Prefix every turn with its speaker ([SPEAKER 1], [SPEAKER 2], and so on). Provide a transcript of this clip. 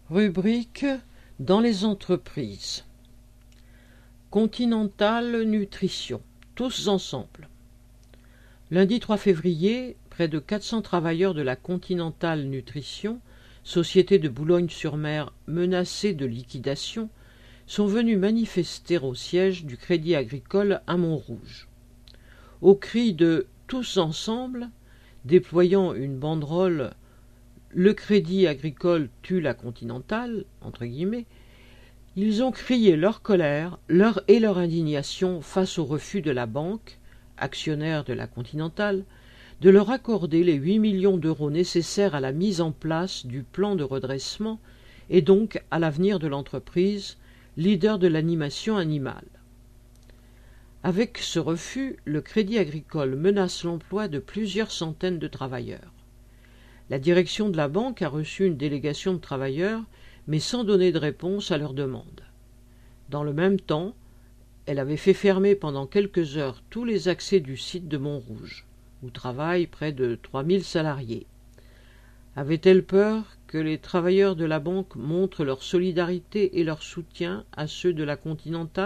[SPEAKER 1] Rubrique dans les entreprises. Continental Nutrition, tous ensemble. Lundi 3 février, près de 400 travailleurs de la Continental Nutrition, société de Boulogne-sur-Mer menacée de liquidation, sont venus manifester au siège du Crédit Agricole à Montrouge. Au cri de « tous ensemble », déployant une banderole « Le Crédit Agricole tue la Continental », entre guillemets, ils ont crié leur colère leur indignation face au refus de la banque, actionnaire de la Continental, de leur accorder les 8 millions d'euros nécessaires à la mise en place du plan de redressement et donc à l'avenir de l'entreprise, leader de l'animation animale. Avec ce refus, le Crédit Agricole menace l'emploi de plusieurs centaines de travailleurs. La direction de la banque a reçu une délégation de travailleurs, mais sans donner de réponse à leurs demandes. Dans le même temps, elle avait fait fermer pendant quelques heures tous les accès du site de Montrouge, où travaillent près de 3000 salariés. Avait-elle peur que les travailleurs de la banque montrent leur solidarité et leur soutien à ceux de la Continental ?